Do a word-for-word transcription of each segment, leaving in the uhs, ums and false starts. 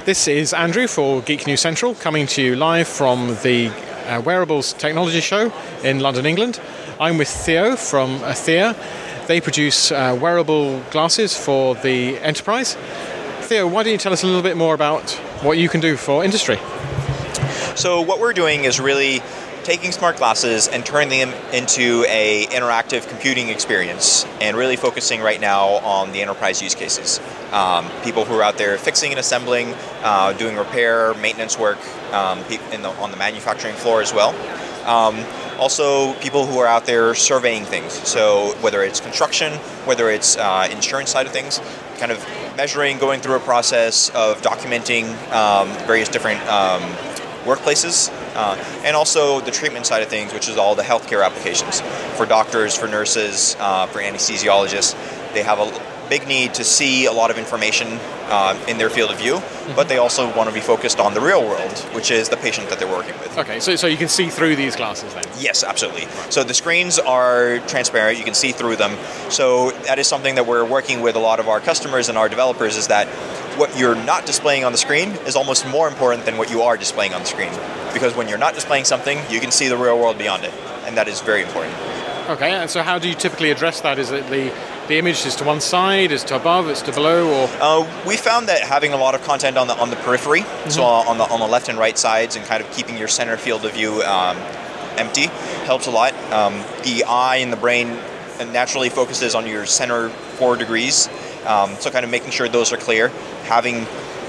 This is Andrew for Geek News Central, coming to you live from the uh, Wearables Technology Show in London, England. I'm with Theo from Athea. They produce uh, wearable glasses for the enterprise. Theo, why don't you tell us a little bit more about what you can do for industry? So what we're doing is really taking smart glasses and turning them into a interactive computing experience, and really focusing right now on the enterprise use cases. Um, people who are out there fixing and assembling, uh, doing repair, maintenance work um, in the, on the manufacturing floor as well. Um, also, people who are out there surveying things. So whether it's construction, whether it's uh, insurance side of things, kind of measuring, going through a process of documenting um, various different um, workplaces, uh, and also the treatment side of things, which is all the healthcare applications. For doctors, for nurses, uh, for anesthesiologists, they have a big need to see a lot of information uh, in their field of view, mm-hmm. but they also want to be focused on the real world, which is the patient that they're working with. Okay, so so you can see through these glasses then? Yes, absolutely. Right. So the screens are transparent, you can see through them. So that is something that we're working with a lot of our customers and our developers, is that what you're not displaying on the screen is almost more important than what you are displaying on the screen. Because when you're not displaying something, you can see the real world beyond it, and that is very important. Okay, and so how do you typically address that? Is it the the image is to one side, is to above, is to below, or? Uh, we found that having a lot of content on the on the periphery, mm-hmm. so on the on the left and right sides, and kind of keeping your center field of view um, empty, helps a lot. Um, the eye and the brain naturally focuses on your center four degrees, um, so kind of making sure those are clear. Having,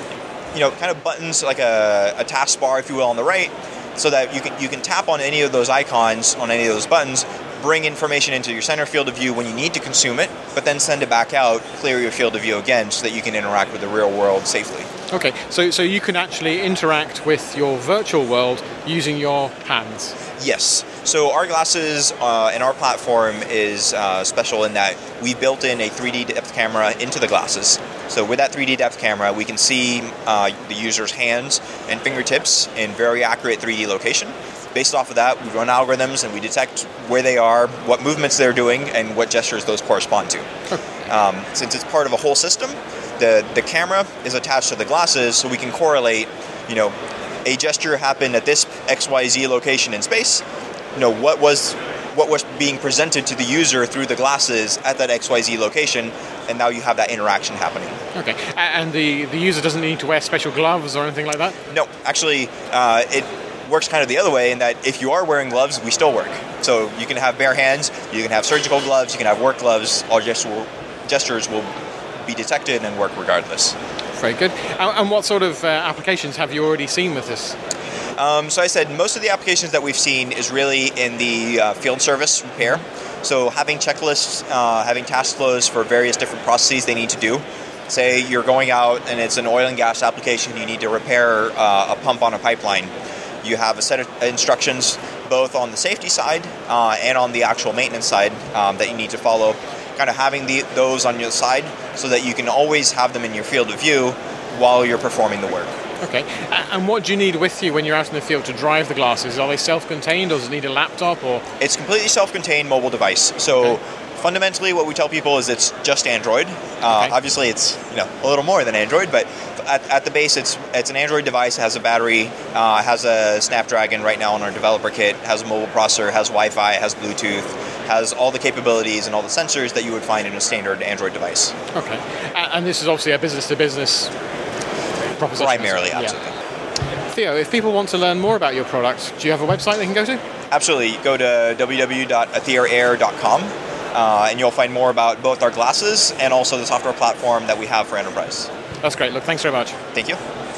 you know, kind of buttons like a, a taskbar, if you will, on the right, so that you can you can tap on any of those icons, on any of those buttons, bring information into your center field of view when you need to consume it, but then send it back out, clear your field of view again, so that you can interact with the real world safely. Okay, so so you can actually interact with your virtual world using your hands? Yes. So our glasses uh, and our platform is uh, special in that we built in a three D depth camera into the glasses. So with that three D depth camera, we can see uh, the user's hands and fingertips in very accurate three D location. Based off of that, we run algorithms and we detect where they are, what movements they're doing, and what gestures those correspond to. Um, since it's part of a whole system, the, the camera is attached to the glasses, so we can correlate, you know, a gesture happened at this X Y Z location in space, you know, what was what was being presented to the user through the glasses at that X Y Z location, and now you have that interaction happening. Okay, and the, the user doesn't need to wear special gloves or anything like that? No, actually, uh, it works kind of the other way in that if you are wearing gloves, we still work. So you can have bare hands, you can have surgical gloves, you can have work gloves, all gesture, gestures will be detected and work regardless. Very good. And what sort of uh, applications have you already seen with this? Um, so I said most of the applications that we've seen is really in the uh, field service repair. So having checklists, uh, having task flows for various different processes they need to do. Say you're going out and it's an oil and gas application, you need to repair uh, a pump on a pipeline. You have a set of instructions both on the safety side uh, and on the actual maintenance side um, that you need to follow. Kind of having the, those on your side so that you can always have them in your field of view while you're performing the work. Okay, and what do you need with you when you're out in the field to drive the glasses? Are they self-contained, or does it need a laptop? Or It's completely self-contained mobile device. So okay. Fundamentally what we tell people is it's just Android. Uh, okay. Obviously it's, you know, a little more than Android, but at, at the base it's it's an Android device, it has a battery, uh, has a Snapdragon right now on our developer kit, has a mobile processor, has Wi-Fi, has Bluetooth, has all the capabilities and all the sensors that you would find in a standard Android device. Okay, and this is obviously a business-to-business proposition. Primarily, absolutely. Yeah. Theo, if people want to learn more about your product, do you have a website they can go to? Absolutely. Go to w w w dot athea air dot com uh, and you'll find more about both our glasses and also the software platform that we have for enterprise. That's great. Look, thanks very much. Thank you.